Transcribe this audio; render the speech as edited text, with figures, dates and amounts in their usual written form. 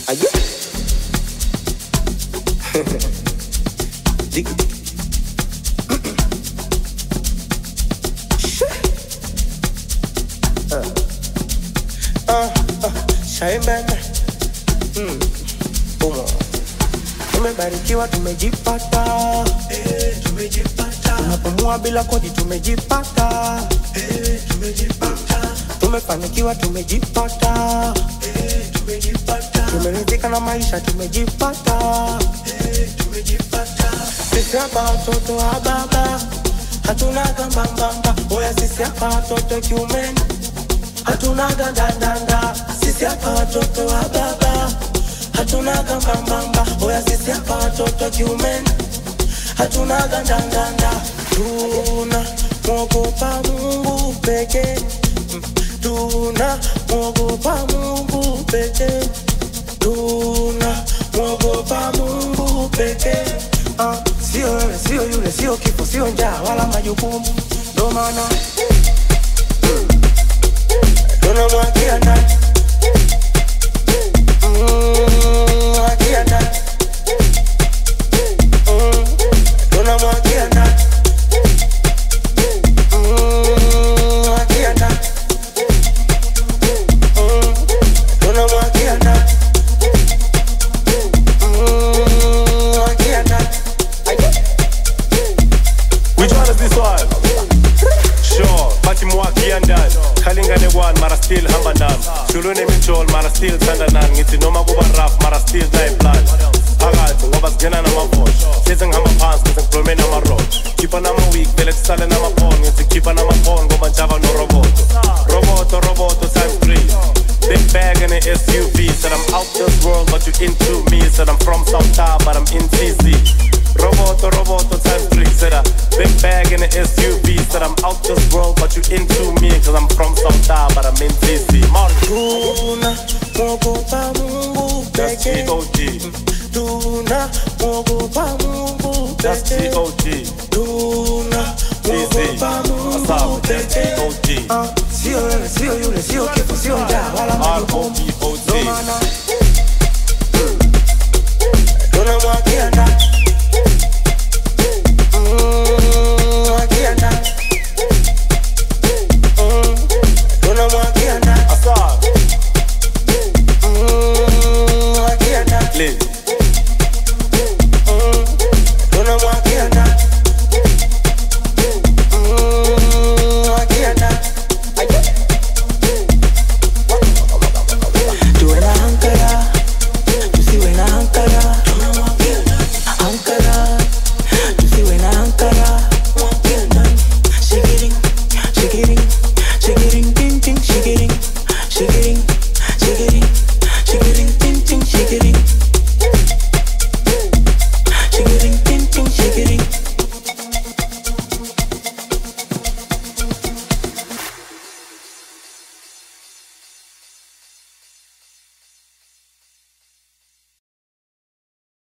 Aye. Dig it. Shine baby. Tumebarikiwa, tumejipata. Tumejipata. Tunapumua bila kodi, tumejipata. Tumejipata. Tumefanikiwa, tumejipata. Tumejipata. Tumeridhika na maisha, tumejipata. Tumejipata. Sisi hapa watoto wa baba, hatuna gambambamba. Oya sisi hapa watoto kiumeni, hatuna gandandanda. Sisi hapa watoto wa baba, hatuna gambambamba. Oya sisi hapa watoto kiumeni, hatuna gandandanda. Tuna mwogopa Mungu pekee. Tuna mwogopa Mungu pekee. Tuna mwogopa Mungu pekee. Sio wewe, sio yule, sio kifo, sio njaa wala majukumu. Ndo maana tunamwagia ndani. Mwagia ndani. Tunamwagia ndani. Mwagia ndani. Tunamwagia ndani. Mwagia ndani. Which one is this one? Sure, Pati Mwaki and Dan. Kalingane one, Mara still Hambanam. Shulune Mitchell, Mara still Sandanan. Ngiti Noma Guba Rap, Mara still Time Plan. Agad, Ngobas Gena Nama Phone. Sezeng Hama Pants, Ngiti Plome Nama Road. Kipa Nama Week, Belet Sale Nama Phone. Ngiti Kipa Nama Phone, Goban Java no Roboto. Roboto, times 3. Big bag in an SUV. Said I'm out this world, but you into me. Said I'm from South Town, but I'm in TZ. Roboto, times 3. Said a big bag in an SUV. Said I'm out this world, but you into me. Cause I'm from South Town, but I'm in TZ. Tuna mwogopa Mungu That's pekee. G.O.G. Tuna mwogopa Mungu That's pekee. G.O.G. Tuna mwogopa Mungu That's pekee. G.O.G. Sio wewe, sio yule, sio kifo, sio njaa wala majukumu. R.O.B.O.G. Ndo maana tunamwagia ndani.